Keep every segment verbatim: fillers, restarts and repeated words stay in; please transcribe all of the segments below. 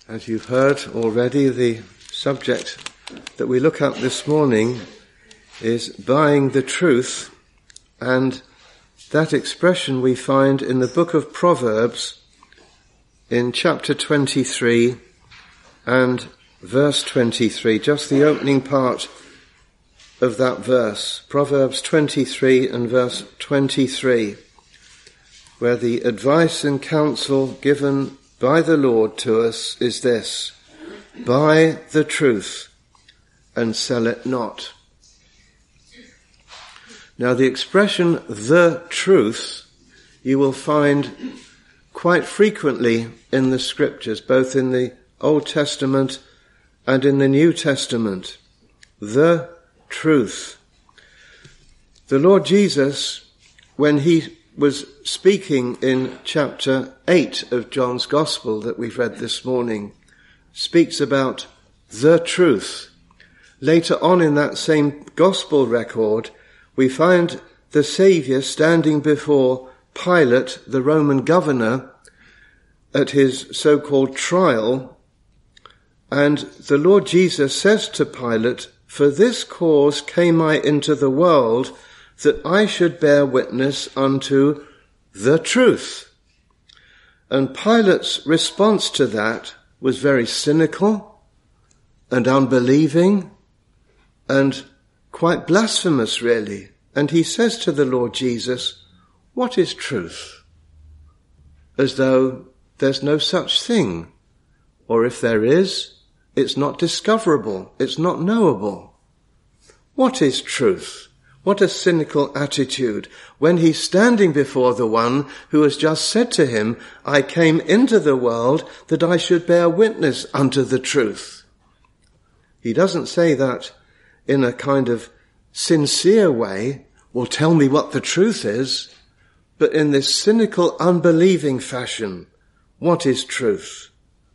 As you've heard already, the subject that we look at this morning is buying the truth, and that expression we find in the book of Proverbs in chapter twenty-three and verse twenty-three, just the opening part of that verse, Proverbs twenty-three and verse twenty-three, where the advice and counsel given by the Lord to us is this: buy the truth and sell it not. Now, the expression the truth you will find quite frequently in the scriptures, both in the Old Testament and in the New Testament. The truth. The Lord Jesus, when he was speaking in chapter eight of John's Gospel that we've read this morning, speaks about the truth. Later on in that same Gospel record, we find the Saviour standing before Pilate, the Roman governor, at his so-called trial, and the Lord Jesus says to Pilate, "For this cause came I into the world, that I should bear witness unto the truth." And Pilate's response to that was very cynical and unbelieving and quite blasphemous, really. And he says to the Lord Jesus, "What is truth?" As though there's no such thing, or if there is, it's not discoverable, it's not knowable. What is truth? What a cynical attitude when he's standing before the one who has just said to him, "I came into the world that I should bear witness unto the truth." He doesn't say that in a kind of sincere way, "Well, tell me what the truth is," but in this cynical, unbelieving fashion. What is truth?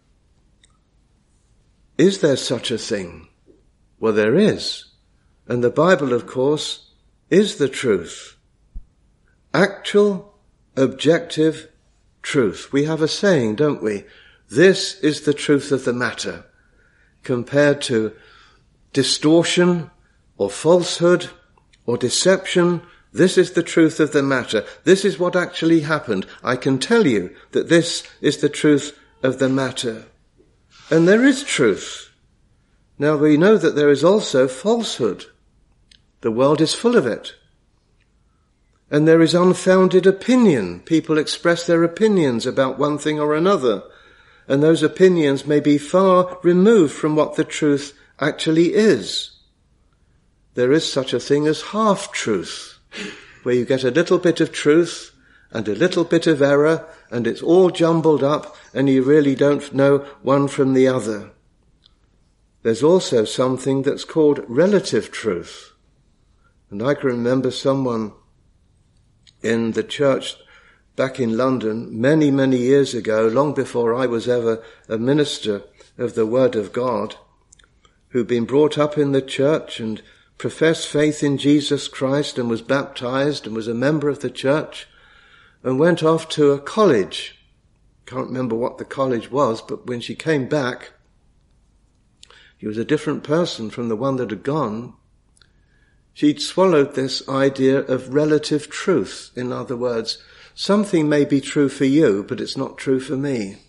Is there such a thing? Well, there is. And the Bible, of course, is the truth. Actual, objective truth. We have a saying, don't we? This is the truth of the matter, compared to distortion or falsehood or deception. This is the truth of the matter. This is what actually happened. I can tell you that this is the truth of the matter. And there is truth. Now, we know that there is also falsehood. The world is full of it. And there is unfounded opinion. People express their opinions about one thing or another. And those opinions may be far removed from what the truth actually is. There is such a thing as half-truth, where you get a little bit of truth and a little bit of error, and it's all jumbled up, and you really don't know one from the other. There's also something that's called relative truth. And I can remember someone in the church back in London many, many years ago, long before I was ever a minister of the Word of God, who'd been brought up in the church and professed faith in Jesus Christ and was baptized and was a member of the church and went off to a college. Can't remember what the college was, but when she came back, she was a different person from the one that had gone. She'd swallowed this idea of relative truth. In other words, something may be true for you, but it's not true for me.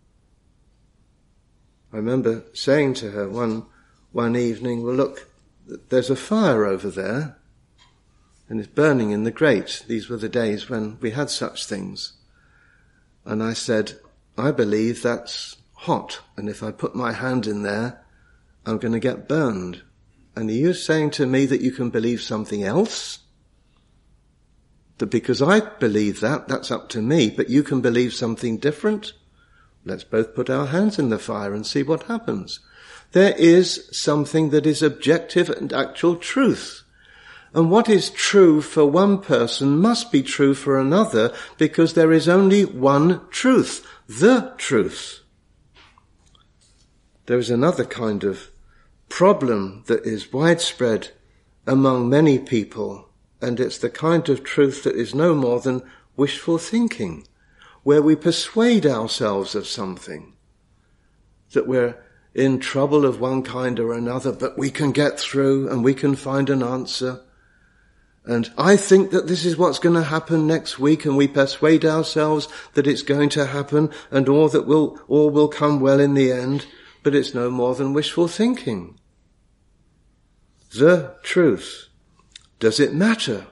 I remember saying to her one, one evening, "Well, look, there's a fire over there, and it's burning in the grate." These were the days when we had such things. And I said, "I believe that's hot, and if I put my hand in there, I'm going to get burned. And are you saying to me that you can believe something else? That because I believe that, that's up to me, but you can believe something different? Let's both put our hands in the fire and see what happens." There is something that is objective and actual truth. And what is true for one person must be true for another, because there is only one truth, the truth. There is another kind of problem that is widespread among many people, and it's the kind of truth that is no more than wishful thinking, where we persuade ourselves of something. that we're in trouble of one kind or another, but we can get through and we can find an answer. And I think that this is what's going to happen next week, and we persuade ourselves that it's going to happen and all that will, all will come well in the end, but it's no more than wishful thinking. The truth. Does it matter?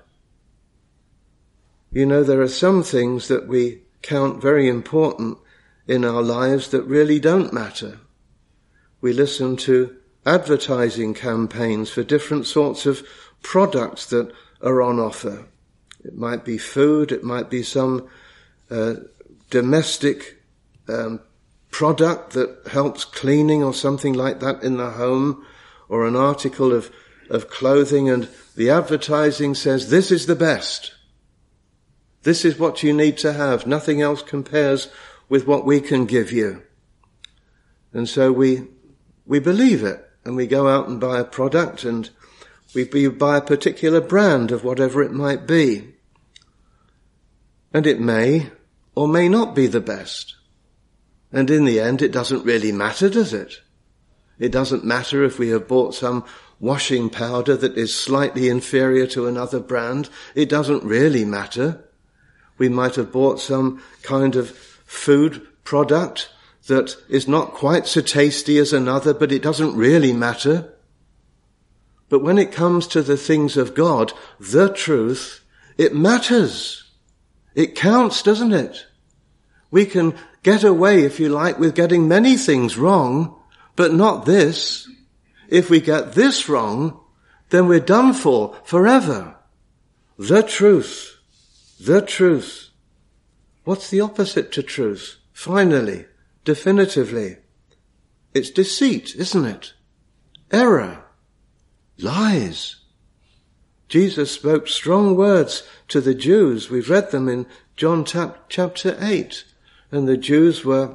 You know, there are some things that we count very important in our lives that really don't matter. We listen to advertising campaigns for different sorts of products that are on offer. It might be food, it might be some uh, domestic um, product that helps cleaning or something like that in the home, or an article of, of clothing, and the advertising says, this is the best. This is what you need to have. Nothing else compares with what we can give you. And so we we believe it, and we go out and buy a product, and we buy a particular brand of whatever it might be. And it may or may not be the best. And in the end, it doesn't really matter, does it? It doesn't matter if we have bought some washing powder that is slightly inferior to another brand. It doesn't really matter. We might have bought some kind of food product that is not quite so tasty as another, but it doesn't really matter. But when it comes to the things of God, the truth, it matters. It counts, doesn't it? We can get away, if you like, with getting many things wrong, but not this. If we get this wrong, then we're done for forever. The truth. The truth. What's the opposite to truth? Finally, definitively, it's deceit, isn't it? Error. Lies. Jesus spoke strong words to the Jews. We've read them in John chapter eight. And the Jews were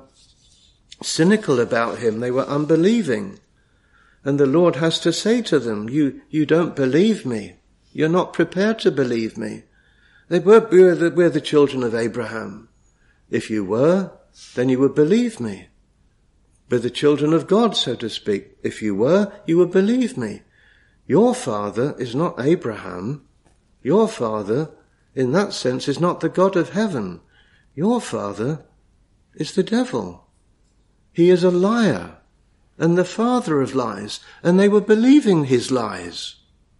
cynical about him. They were unbelieving. And the Lord has to say to them, you, you don't believe me. You're not prepared to believe me. They were, we're the, we're the children of Abraham. If you were, then you would believe me. We're the children of God, so to speak. If you were, you would believe me. Your father is not Abraham. Your father, in that sense, is not the God of heaven. Your father is the devil. He is a liar and the father of lies, and they were believing his lies.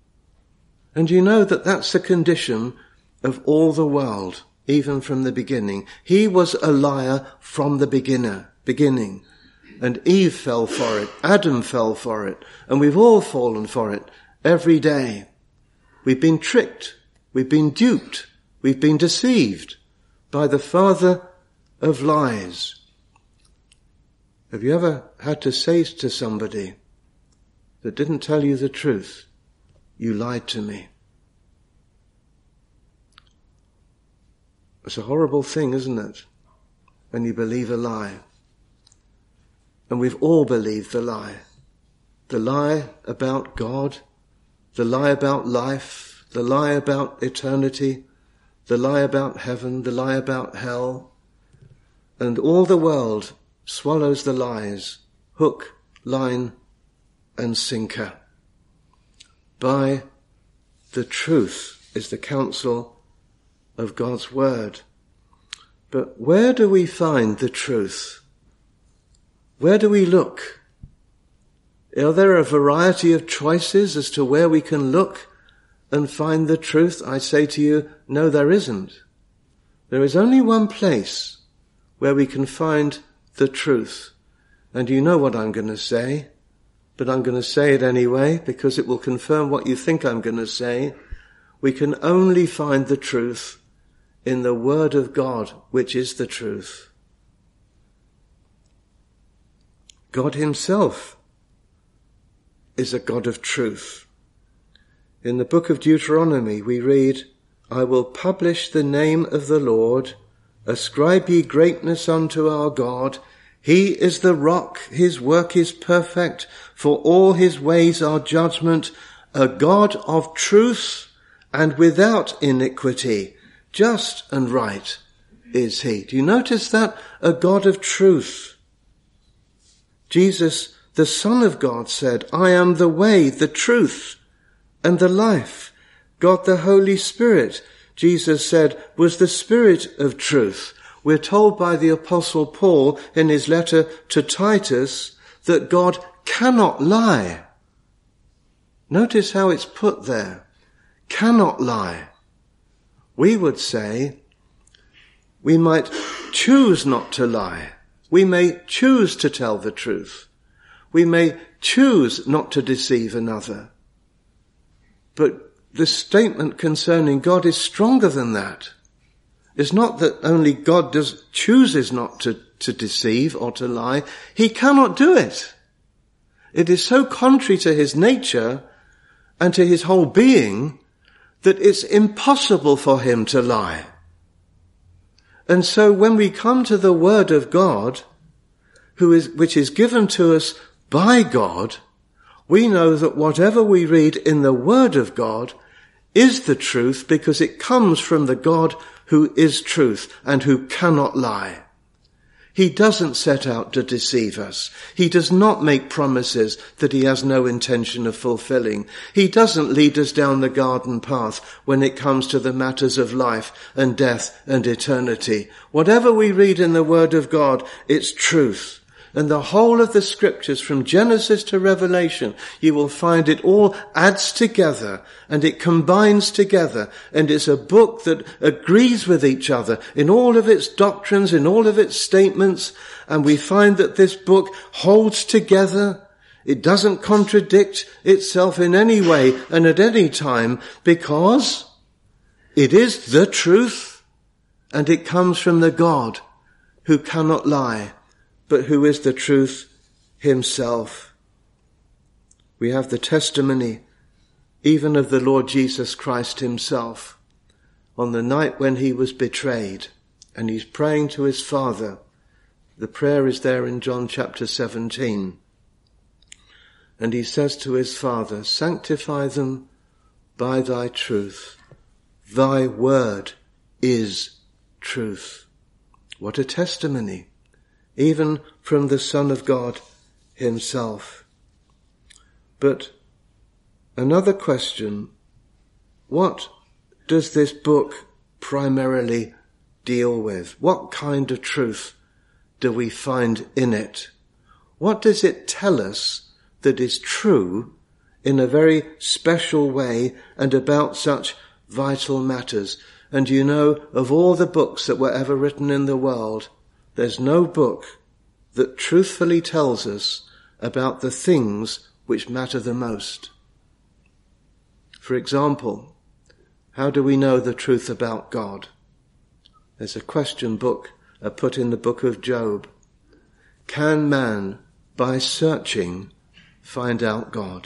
And you know that that's the condition of all the world, even from the beginning. He was a liar from the beginner, beginning. And Eve fell for it. Adam fell for it. And we've all fallen for it every day. We've been tricked. We've been duped. We've been deceived by the father of lies. Have you ever had to say to somebody that didn't tell you the truth, you lied to me? It's a horrible thing, isn't it, when you believe a lie? And we've all believed the lie. The lie about God, the lie about life, the lie about eternity, the lie about heaven, the lie about hell. And all the world swallows the lies, hook, line, and sinker. By the truth is the counsel of God's word. But where do we find the truth? Where do we look? Are there a variety of choices as to where we can look and find the truth? I say to you, no, there isn't. There is only one place where we can find the truth. And you know what I'm going to say, but I'm going to say it anyway because it will confirm what you think I'm going to say. We can only find the truth in the Word of God, which is the truth. God himself is a God of truth. In the book of Deuteronomy we read, I will publish the name of the Lord. Ascribe ye greatness unto our God. He is the rock, his work is perfect, for all his ways are judgment, a God of truth and without iniquity, just and right is he. Do you notice that? A God of truth. Jesus, the Son of God, said, I am the way, the truth, and the life. God the Holy Spirit, Jesus said, was the Spirit of truth. We're told by the Apostle Paul in his letter to Titus that God cannot lie. Notice how it's put there. Cannot lie. We would say we might choose not to lie. We may choose to tell the truth. We may choose not to deceive another. But the statement concerning God is stronger than that. It's not that only God does, chooses not to, to deceive or to lie. He cannot do it. It is so contrary to his nature and to his whole being that it's impossible for him to lie. And so when we come to the Word of God, who is, which is given to us by God, we know that whatever we read in the Word of God is the truth because it comes from the God who is truth and who cannot lie. He doesn't set out to deceive us. He does not make promises that he has no intention of fulfilling. He doesn't lead us down the garden path when it comes to the matters of life and death and eternity. Whatever we read in the Word of God, it's truth. And the whole of the scriptures from Genesis to Revelation, you will find it all adds together and it combines together, and it's a book that agrees with each other in all of its doctrines, in all of its statements, and we find that this book holds together. It doesn't contradict itself in any way and at any time because it is the truth and it comes from the God who cannot lie, but who is the truth himself. We have the testimony even of the Lord Jesus Christ himself on the night when he was betrayed, and he's praying to his Father. The prayer is there in John chapter seventeen. And he says to his Father, sanctify them by thy truth. Thy word is truth. What a testimony, even from the Son of God himself. But another question, what does this book primarily deal with? What kind of truth do we find in it? What does it tell us that is true in a very special way and about such vital matters? And you know, of all the books that were ever written in the world, there's no book that truthfully tells us about the things which matter the most. For example, how do we know the truth about God? There's a question book uh, put in the book of Job. Can man, by searching, find out God?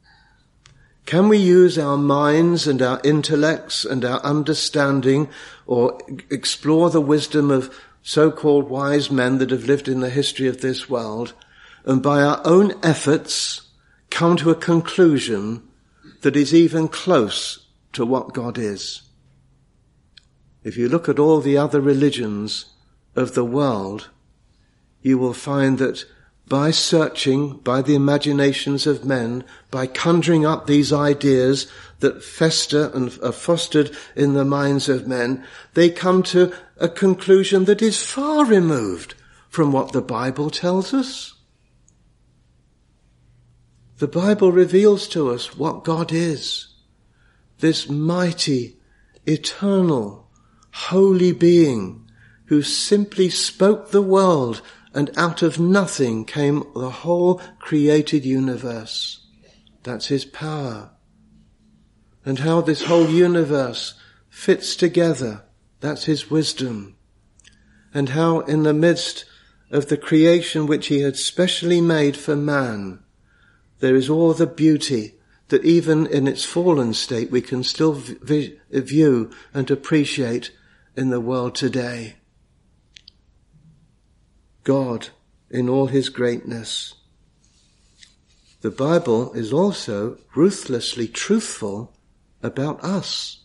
Can we use our minds and our intellects and our understanding or explore the wisdom of so-called wise men that have lived in the history of this world and by our own efforts come to a conclusion that is even close to what God is? If you look at all the other religions of the world, you will find that by searching, by the imaginations of men, by conjuring up these ideas that fester and are fostered in the minds of men, they come to a conclusion that is far removed from what the Bible tells us. The Bible reveals to us what God is, this mighty, eternal, holy being who simply spoke the world, and out of nothing came the whole created universe. That's his power. And how this whole universe fits together, that's his wisdom. And how in the midst of the creation which he had specially made for man, there is all the beauty that even in its fallen state we can still v- view and appreciate in the world today. God in all his greatness. The Bible is also ruthlessly truthful about us.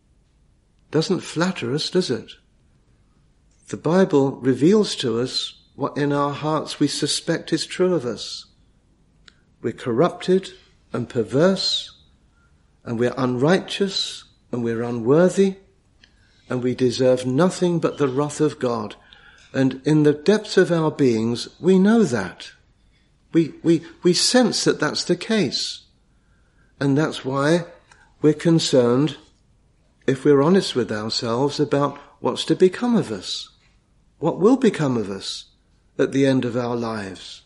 Doesn't flatter us, does it? The Bible reveals to us what in our hearts we suspect is true of us. We're corrupted and perverse, and we're unrighteous, and we're unworthy, and we deserve nothing but the wrath of God. And in the depths of our beings, we know that. We, we, we sense that that's the case. And that's why we're concerned, if we're honest with ourselves, about what's to become of us. What will become of us at the end of our lives?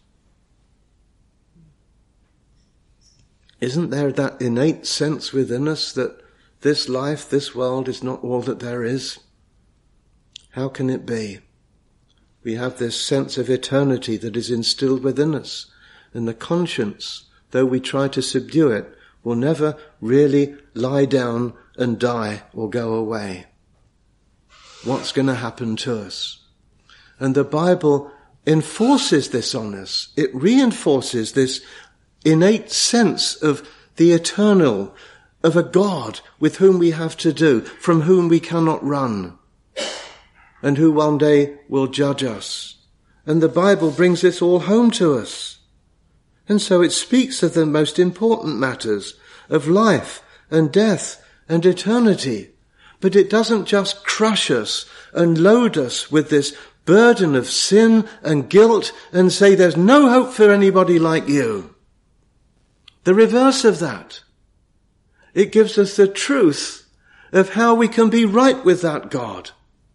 Isn't there that innate sense within us that this life, this world is not all that there is? How can it be? We have this sense of eternity that is instilled within us, and the conscience, though we try to subdue it, will never really lie down and die or go away. What's going to happen to us? And the Bible enforces this on us. It reinforces this innate sense of the eternal, of a God with whom we have to do, from whom we cannot run, and who one day will judge us. And the Bible brings this all home to us. And so it speaks of the most important matters of life and death and eternity. But it doesn't just crush us and load us with this burden of sin and guilt and say there's no hope for anybody like you. The reverse of that. It gives us the truth of how we can be right with that God.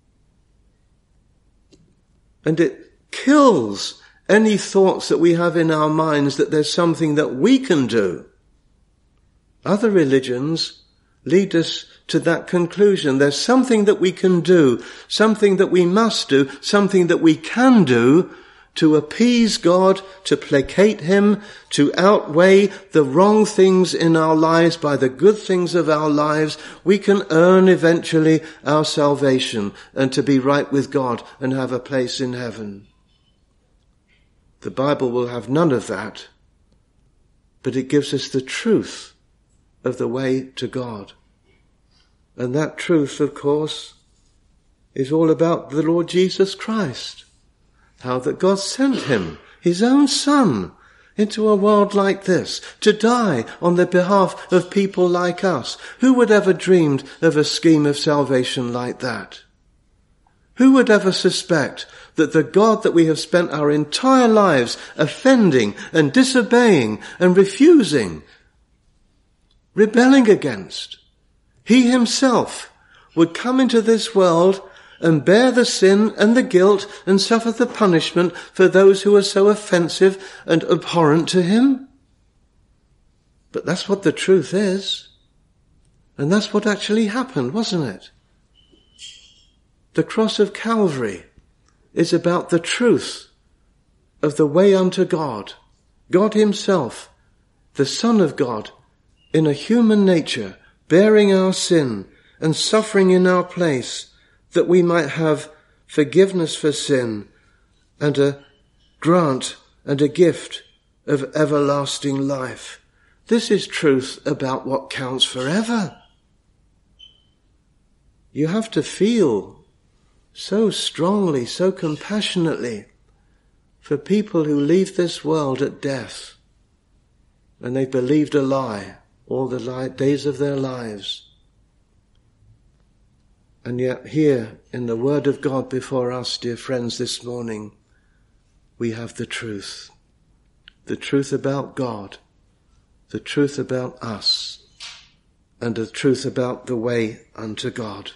And it kills any thoughts that we have in our minds that there's something that we can do. Other religions lead us to that conclusion. There's something that we can do, something that we must do, something that we can do to appease God, to placate him, to outweigh the wrong things in our lives by the good things of our lives. We can earn eventually our salvation and to be right with God and have a place in heaven. The Bible will have none of that, but it gives us the truth of the way to God. And that truth, of course, is all about the Lord Jesus Christ. How that God sent him, his own Son, into a world like this, to die on the behalf of people like us. Who would ever dreamed of a scheme of salvation like that? Who would ever suspect that the God that we have spent our entire lives offending and disobeying and refusing, rebelling against, he himself would come into this world and bear the sin and the guilt and suffer the punishment for those who are so offensive and abhorrent to him? But that's what the truth is. And that's what actually happened, wasn't it? The cross of Calvary is about the truth of the way unto God. God himself, the Son of God, in a human nature, bearing our sin and suffering in our place, that we might have forgiveness for sin and a grant and a gift of everlasting life. This is truth about what counts forever. You have to feel so strongly, so compassionately for people who leave this world at death and they believed a lie all the li- days of their lives. And yet here in the Word of God before us, dear friends, this morning, we have the truth. The truth about God, the truth about us, and the truth about the way unto God.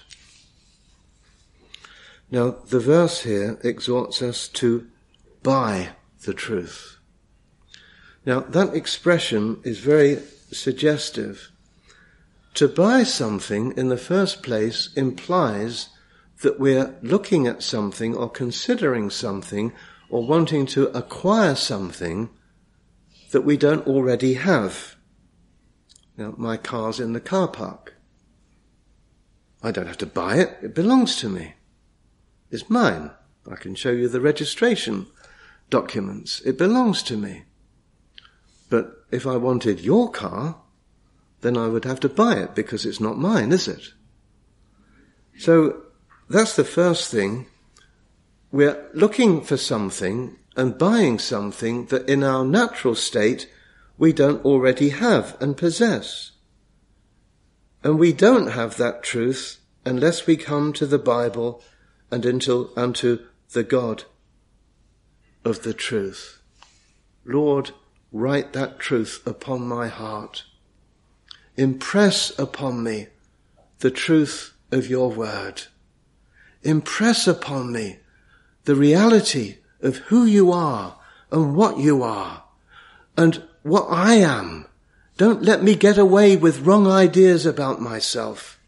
Now, the verse here exhorts us to buy the truth. Now, that expression is very suggestive. To buy something, in the first place, implies that we're looking at something or considering something or wanting to acquire something that we don't already have. Now, my car's in the car park. I don't have to buy it. It belongs to me. It's mine. I can show you the registration documents. It belongs to me. But if I wanted your car, then I would have to buy it because it's not mine, is it? So that's the first thing. we're looking for something and buying something that in our natural state we don't already have and possess. And we don't have that truth unless we come to the Bible and into, unto the God of the truth. Lord, write that truth upon my heart. Impress upon me the truth of your word. Impress upon me the reality of who you are and what you are and what I am. Don't let me get away with wrong ideas about myself.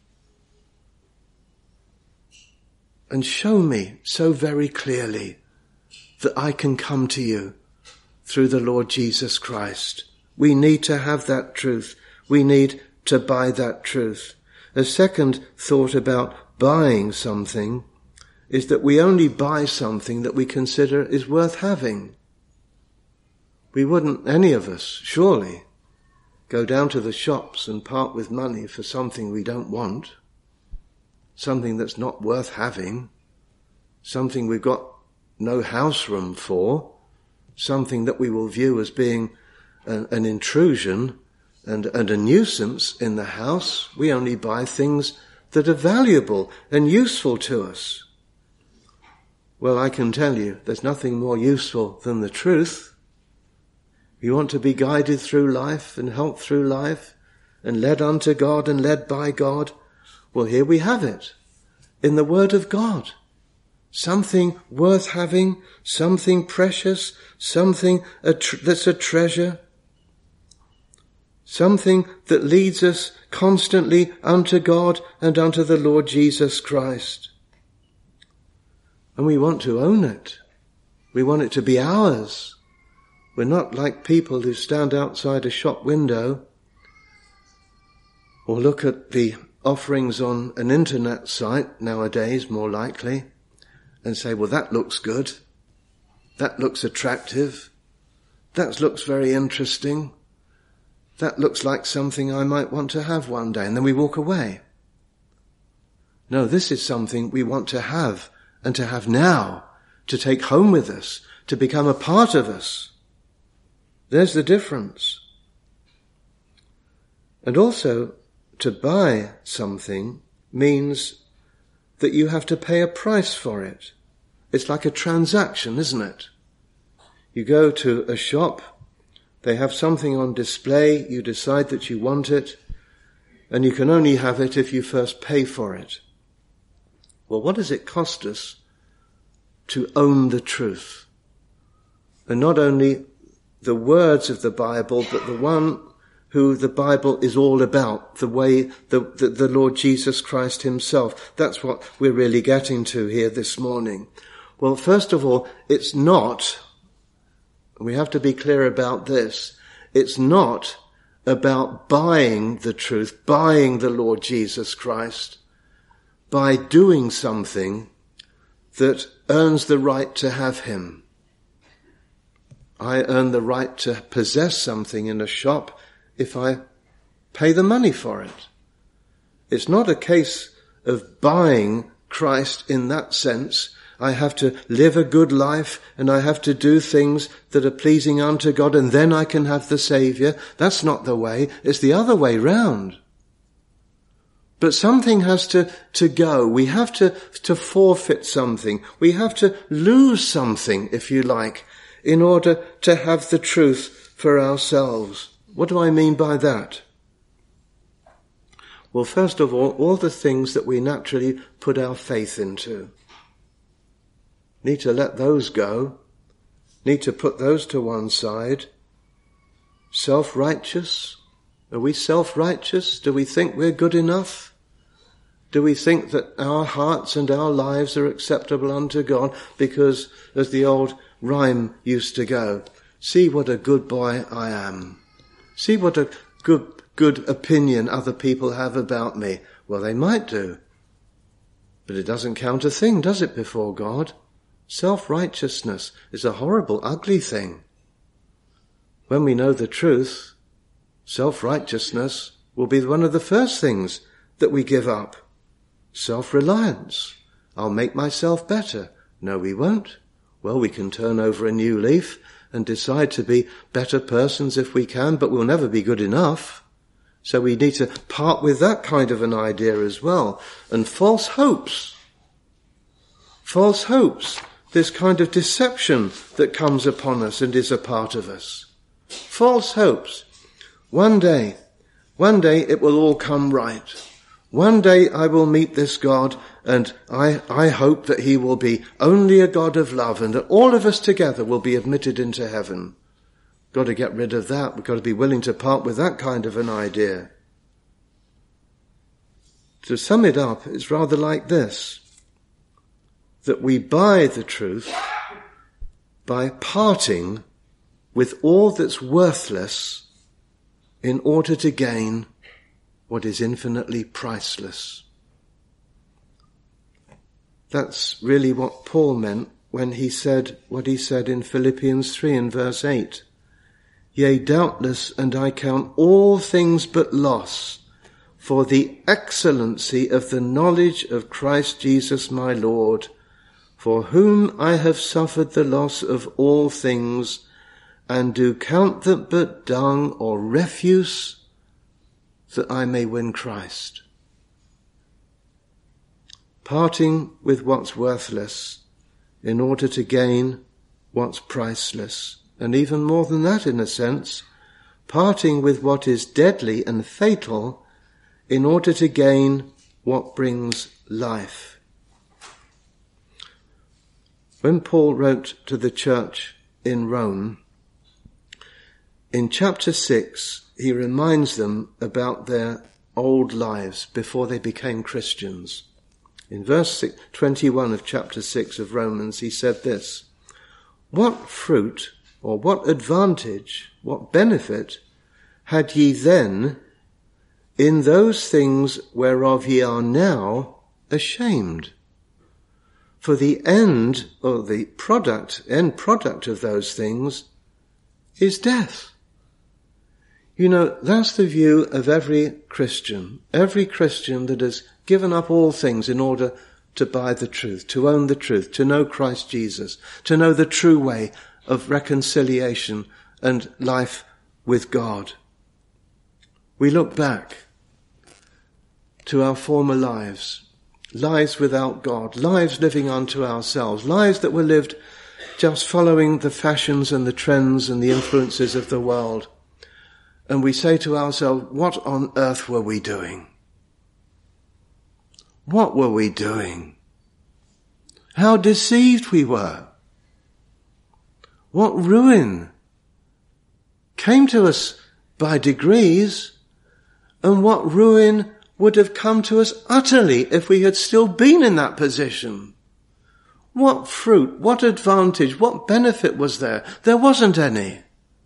And show me so very clearly that I can come to you through the Lord Jesus Christ. We need to have that truth. We need to buy that truth. A second thought about buying something is that we only buy something that we consider is worth having. We wouldn't, any of us, surely, go down to the shops and part with money for something we don't want, something that's not worth having, something we've got no house room for, something that we will view as being an, an intrusion and, and a nuisance in the house. We only buy things that are valuable and useful to us. Well, I can tell you, there's nothing more useful than the truth. You want to be guided through life and helped through life and led unto God and led by God. Well, here we have it in the Word of God. Something worth having, something precious, something a tr- that's a treasure, something that leads us constantly unto God and unto the Lord Jesus Christ. And we want to own it. We want it to be ours. We're not like people who stand outside a shop window or look at the offerings on an internet site nowadays, more likely, and say, well, that looks good. That looks attractive. That looks very interesting. That looks like something I might want to have one day. And then we walk away. No, this is something we want to have and to have now, to take home with us, to become a part of us. There's the difference. And also, to buy something means that you have to pay a price for it. It's like a transaction, isn't it? You go to a shop, they have something on display, you decide that you want it, and you can only have it if you first pay for it. Well, what does it cost us to own the truth? And not only the words of the Bible, but the one who the Bible is all about, the way the, the, the Lord Jesus Christ himself. That's what we're really getting to here this morning. Well, first of all, it's not, we have to be clear about this, it's not about buying the truth, buying the Lord Jesus Christ by doing something that earns the right to have him. I earn the right to possess something in a shop if I pay the money for it. It's not a case of buying Christ in that sense. I have to live a good life and I have to do things that are pleasing unto God and then I can have the Saviour. That's not the way. It's the other way round. But something has to, to go. We have to, to forfeit something. We have to lose something, if you like, in order to have the truth for ourselves. What do I mean by that? Well, first of all, all the things that we naturally put our faith into. Need to let those go. Need to put those to one side. Self-righteous. Are we self-righteous? Do we think we're good enough? Do we think that our hearts and our lives are acceptable unto God because, as the old rhyme used to go, see what a good boy I am. See what a good, good opinion other people have about me. Well, they might do. But it doesn't count a thing, does it, before God? Self-righteousness is a horrible, ugly thing. When we know the truth, self-righteousness will be one of the first things that we give up. Self-reliance. I'll make myself better. No, we won't. Well, we can turn over a new leaf and decide to be better persons if we can, but we'll never be good enough. So we need to part with that kind of an idea as well. And false hopes. False hopes. This kind of deception that comes upon us and is a part of us. False hopes. One day, one day it will all come right. One day I will meet this God, and I, I hope that he will be only a God of love, and that all of us together will be admitted into heaven. Got to get rid of that. We've got to be willing to part with that kind of an idea. To sum it up, it's rather like this, that we buy the truth by parting with all that's worthless in order to gain what is infinitely priceless. That's really what Paul meant when he said what he said in Philippians three and verse eight. Yea, doubtless, and I count all things but loss for the excellency of the knowledge of Christ Jesus my Lord, for whom I have suffered the loss of all things, and do count them but dung or refuse, that I may win Christ. Parting with what's worthless in order to gain what's priceless. And even more than that, in a sense, parting with what is deadly and fatal in order to gain what brings life. When Paul wrote to the church in Rome, in chapter six, he reminds them about their old lives before they became Christians. In verse twenty-one of chapter six of Romans, he said this, what fruit or what advantage, what benefit had ye then in those things whereof ye are now ashamed? For the end, or the product, end product of those things is death. You know, that's the view of every Christian. Every Christian that has given up all things in order to buy the truth, to own the truth, to know Christ Jesus, to know the true way of reconciliation and life with God. We look back to our former lives, lives without God, lives living unto ourselves, lives that were lived just following the fashions and the trends and the influences of the world. And we say to ourselves, what on earth were we doing? What were we doing? How deceived we were. What ruin came to us by degrees, and what ruin would have come to us utterly if we had still been in that position. What fruit, what advantage, what benefit was there? There wasn't any.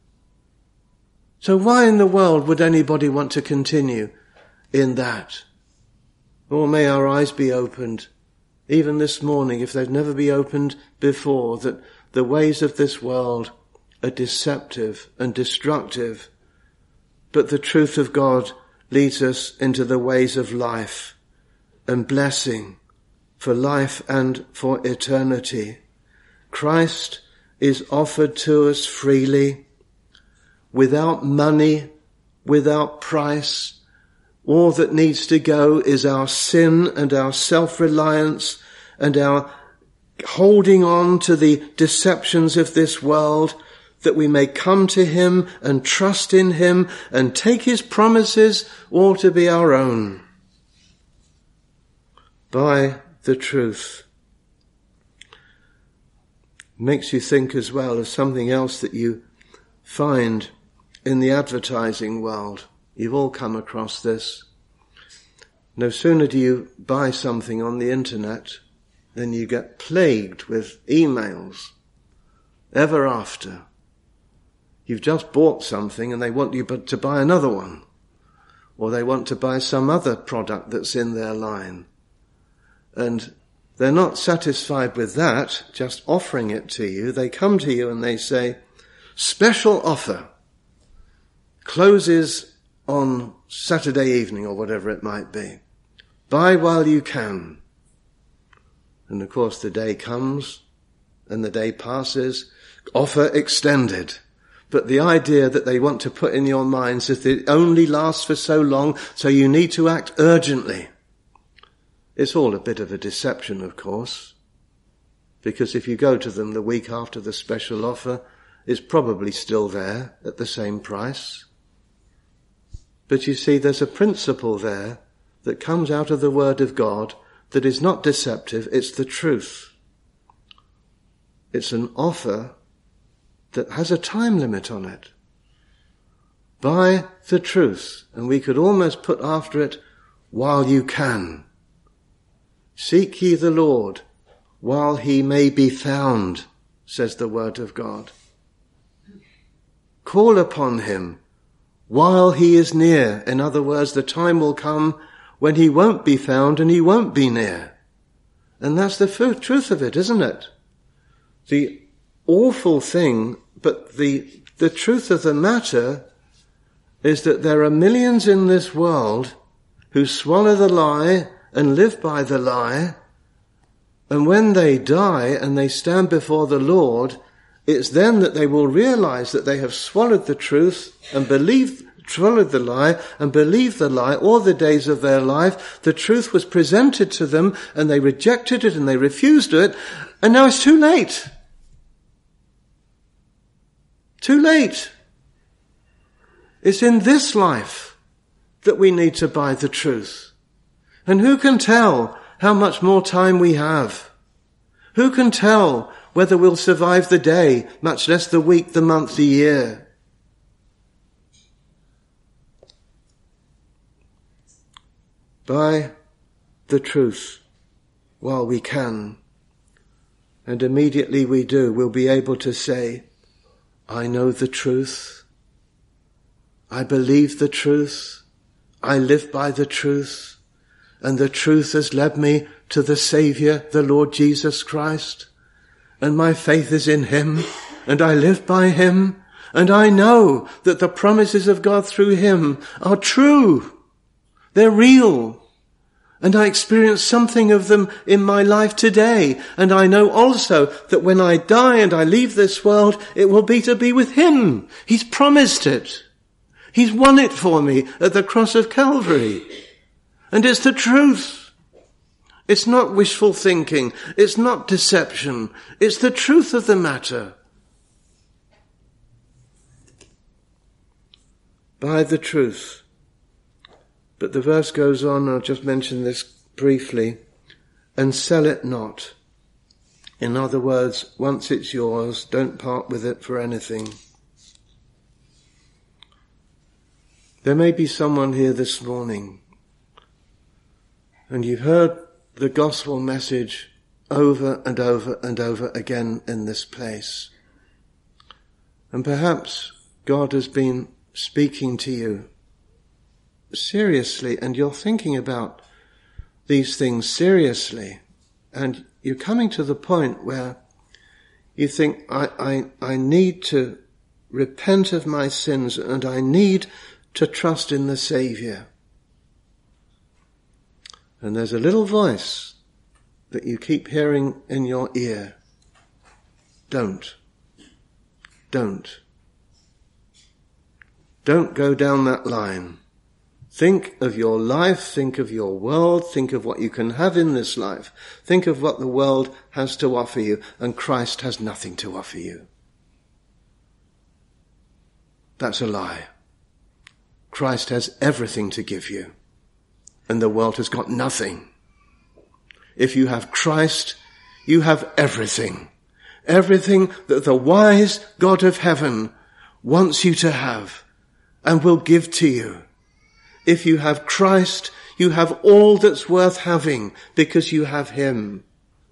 So why in the world would anybody want to continue in that? Or may our eyes be opened, even this morning, if they've never been opened before, that the ways of this world are deceptive and destructive, but the truth of God leads us into the ways of life and blessing for life and for eternity. Christ is offered to us freely, without money, without price. All that needs to go is our sin and our self-reliance and our holding on to the deceptions of this world, that we may come to him and trust in him and take his promises all to be our own. By the truth. Makes you think as well of something else that you find in the advertising world. You've all come across this. No sooner do you buy something on the internet than you get plagued with emails ever after. You've just bought something and they want you to buy another one. Or they want to buy some other product that's in their line. And they're not satisfied with that, just offering it to you. They come to you and they say, special offer. Closes on Saturday evening or whatever it might be. Buy while you can. And of course the day comes and the day passes, offer extended. But the idea that they want to put in your minds is that it only lasts for so long, so you need to act urgently. It's all a bit of a deception, of course, because if you go to them the week after the special offer, it's probably still there at the same price. But you see, there's a principle there that comes out of the Word of God that is not deceptive, it's the truth. It's an offer that has a time limit on it. Buy the truth, and we could almost put after it, while you can. Seek ye the Lord while he may be found, says the Word of God. Call upon him while he is near. In other words, the time will come when he won't be found and he won't be near. And that's the f- truth of it, isn't it? The awful thing, but the, the truth of the matter is that there are millions in this world who swallow the lie and live by the lie, and when they die and they stand before the Lord, it's then that they will realize that they have swallowed the truth and believed, swallowed the lie and believed the lie all the days of their life. The truth was presented to them and they rejected it and they refused it, and now it's too late. Too late. It's in this life that we need to buy the truth. And who can tell how much more time we have? Who can tell whether we'll survive the day, much less the week, the month, the year? Buy the truth while we can. And immediately we do, we'll be able to say, I know the truth. I believe the truth. I live by the truth. And the truth has led me to the Saviour, the Lord Jesus Christ. And my faith is in him, and I live by him, and I know that the promises of God through him are true. They're real. And I experience something of them in my life today. And I know also that when I die and I leave this world, it will be to be with him. He's promised it. He's won it for me at the cross of Calvary. And it's the truth. It's not wishful thinking. It's not deception. It's the truth of the matter. Buy the truth. But the verse goes on, I'll just mention this briefly, and sell it not. In other words, once it's yours, don't part with it for anything. There may be someone here this morning, and you've heard the gospel message over and over and over again in this place. And perhaps God has been speaking to you seriously, and you're thinking about these things seriously, and you're coming to the point where you think, I, I, I need to repent of my sins, and I need to trust in the Saviour. And there's a little voice that you keep hearing in your ear. Don't. Don't. Don't go down that line. Think of your life, think of your world, think of what you can have in this life. Think of what the world has to offer you, and Christ has nothing to offer you. That's a lie. Christ has everything to give you, and the world has got nothing. If you have Christ, you have everything. Everything that the wise God of heaven wants you to have and will give to you. If you have Christ, you have all that's worth having because you have him.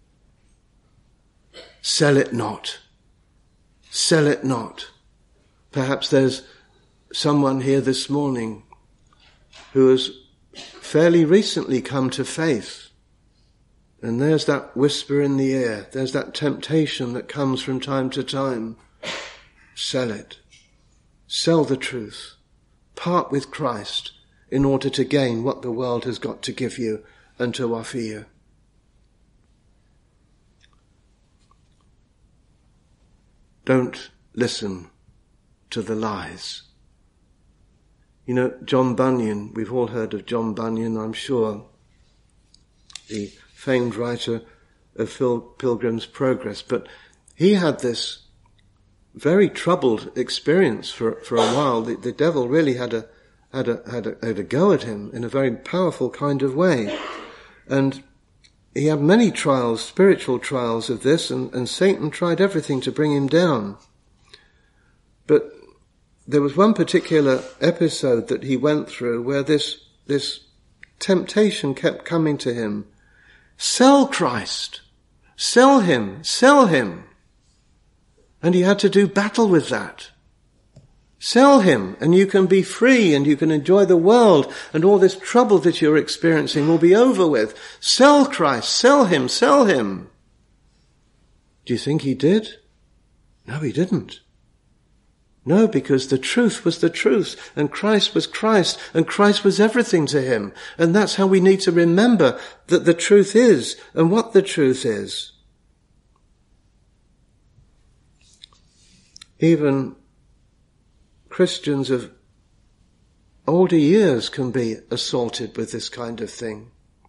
Sell it not. Sell it not. Perhaps there's someone here this morning who has fairly recently come to faith. And there's that whisper in the ear. There's that temptation that comes from time to time. Sell it. Sell the truth. Part with Christ in order to gain what the world has got to give you and to offer you. don't listen to the lies. You know, John Bunyan, we've all heard of John Bunyan, I'm sure, the famed writer of Phil Pilgrim's Progress, but he had this very troubled experience for for a while. The, the devil really had a had a had a had a go at him in a very powerful kind of way, and he had many trials, spiritual trials of this, and, and Satan tried everything to bring him down. But there was one particular episode that he went through where this this temptation kept coming to him. Sell Christ. Sell him. Sell him. And he had to do battle with that. Sell him and you can be free and you can enjoy the world and all this trouble that you're experiencing will be over with. Sell Christ. Sell him. Sell him. Do you think he did? No, he didn't. No, because the truth was the truth, and Christ was Christ, and Christ was everything to him. And that's how we need to remember that the truth is, and what the truth is. Even Christians of older years can be assaulted with this kind of thing.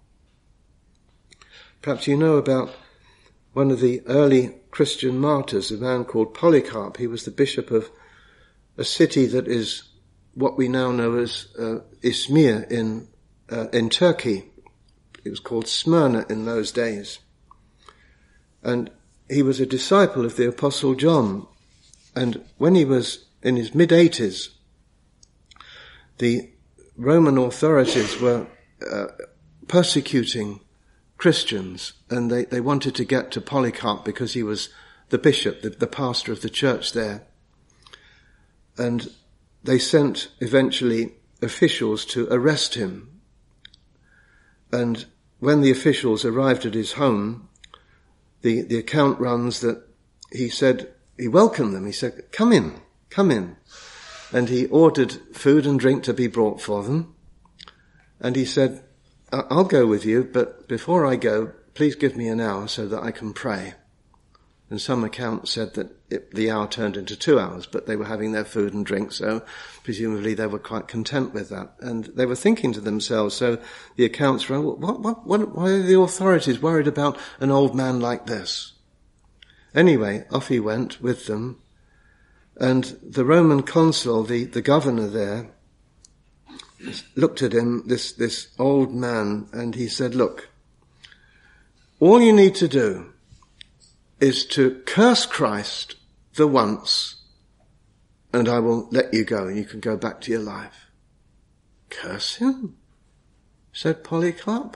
Perhaps you know about one of the early Christian martyrs, a man called Polycarp. He was the bishop of a city that is what we now know as uh, Izmir in uh, in Turkey. It was called Smyrna in those days. And he was a disciple of the Apostle John. And when he was in his mid-eighties, the Roman authorities were uh, persecuting Christians, and they, they wanted to get to Polycarp because he was the bishop, the, the pastor of the church there. And they sent eventually officials to arrest him. And when the officials arrived at his home, the, the account runs that he said, he welcomed them. He said, come in, come in. And he ordered food and drink to be brought for them. And he said, I'll go with you, but before I go, please give me an hour so that I can pray. And some accounts said that it, the hour turned into two hours, but they were having their food and drink, so presumably they were quite content with that. And they were thinking to themselves, so the accounts were, what, what, what, why are the authorities worried about an old man like this? Anyway, off he went with them, and the Roman consul, the, the governor there, looked at him, this, this old man, and he said, look, all you need to do is to curse Christ the once, and I will let you go, and you can go back to your life. Curse him? Said Polycarp.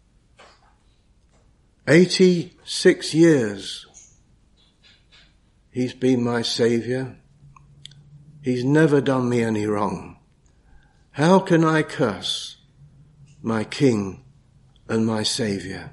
Eighty-six years he's been my saviour. He's never done me any wrong. How can I curse my King and my Saviour?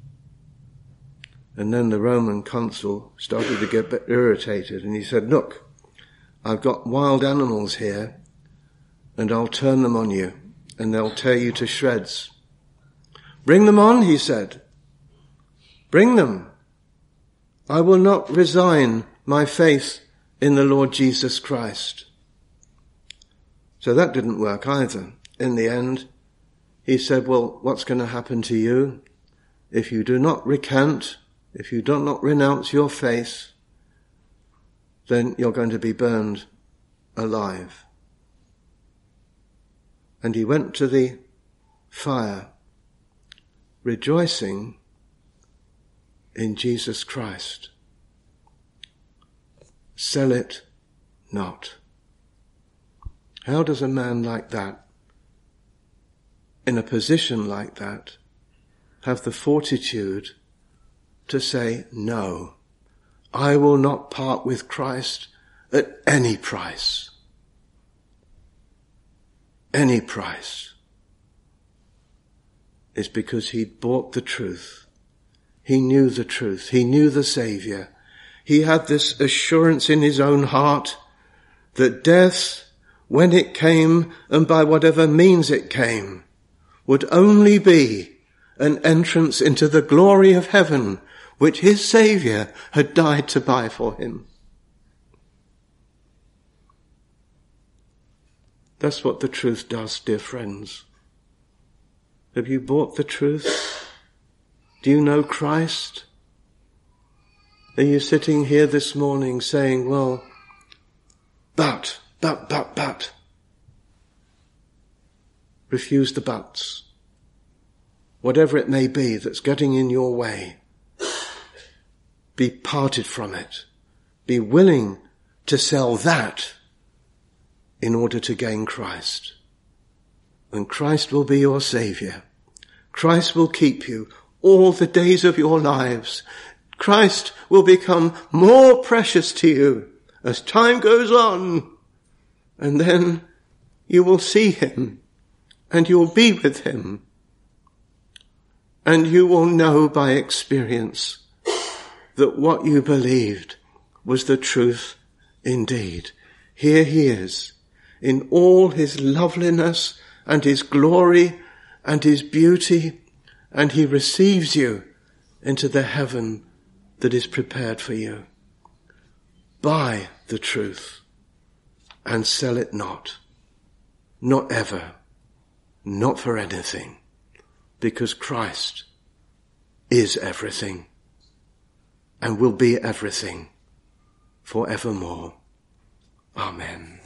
And then the Roman consul started to get a bit irritated, and he said, look, I've got wild animals here, and I'll turn them on you, and they'll tear you to shreds. Bring them on, he said. Bring them. I will not resign my faith in the Lord Jesus Christ. So that didn't work either. In the end, he said, well, what's going to happen to you if you do not recant, if you do not renounce your faith, then you're going to be burned alive. And he went to the fire, rejoicing in Jesus Christ. Sell it not. How does a man like that, in a position like that, have the fortitude to say, no, I will not part with Christ at any price. Any price. It's because he'd bought the truth. He knew the truth. He knew the Saviour. He had this assurance in his own heart that death, when it came, and by whatever means it came, would only be an entrance into the glory of heaven, which his Saviour had died to buy for him. That's what the truth does, dear friends. Have you bought the truth? Do you know Christ? Are you sitting here this morning saying, well, but, but, but, but. Refuse the buts. Whatever it may be that's getting in your way, be parted from it. Be willing to sell that in order to gain Christ. And Christ will be your Saviour. Christ will keep you all the days of your lives. Christ will become more precious to you as time goes on. And then you will see him and you'll be with him. And you will know by experience that what you believed was the truth indeed. Here he is in all his loveliness and his glory and his beauty, and he receives you into the heaven that is prepared for you. Buy the truth and sell it not. Not ever. Not for anything. Because Christ is everything and will be everything forevermore. Amen.